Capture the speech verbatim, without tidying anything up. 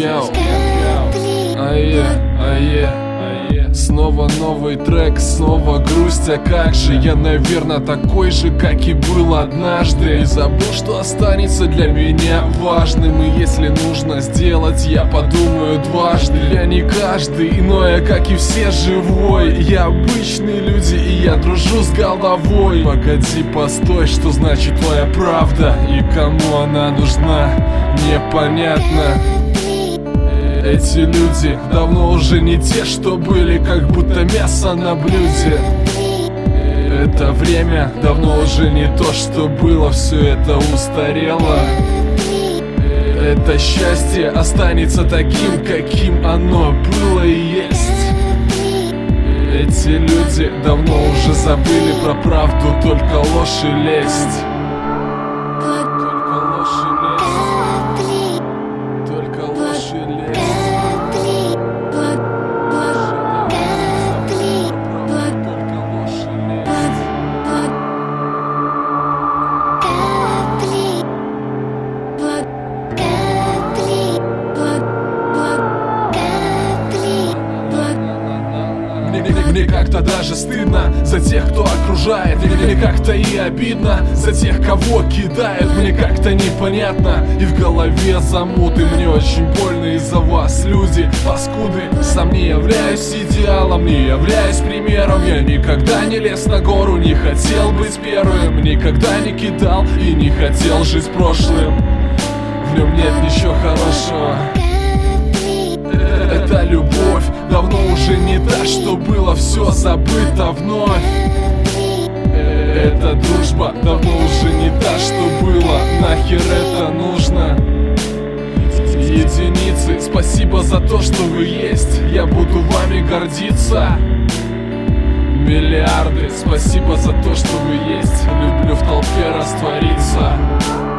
Йоу, ае, ае, ае. Снова новый трек, снова грусть, а как же? Я, наверное, такой же, как и был однажды. И забыл, что останется для меня важным. И если нужно сделать, я подумаю дважды. Я не каждый, иное, как и все, живой. Я обычные люди, и я дружу с головой. Погоди, постой, что значит твоя правда? И кому она нужна? Непонятно. Эти люди давно уже не те, что были, как будто мясо на блюде. Это время давно уже не то, что было, все это устарело. Это счастье останется таким, каким оно было и есть. Эти люди давно уже забыли про правду, только ложь и лесть. Только ложь и лесть. Только ложь и лесть. Мне как-то даже стыдно за тех, кто окружает. Мне как-то и обидно за тех, кого кидает. Мне как-то непонятно и в голове замуты. Мне очень больно из-за вас, люди, паскуды. Сам не являюсь идеалом, не являюсь примером. Я никогда не лез на гору, не хотел быть первым. Никогда не кидал и не хотел жить прошлым. В нем нет ничего хорошего. Эта любовь давно уже не та, что было, все забыто вновь. Эта дружба давно уже не та, что было, нахер это нужно? Единицы, спасибо за то, что вы есть, я буду вами гордиться. Миллиарды, спасибо за то, что вы есть, люблю в толпе раствориться.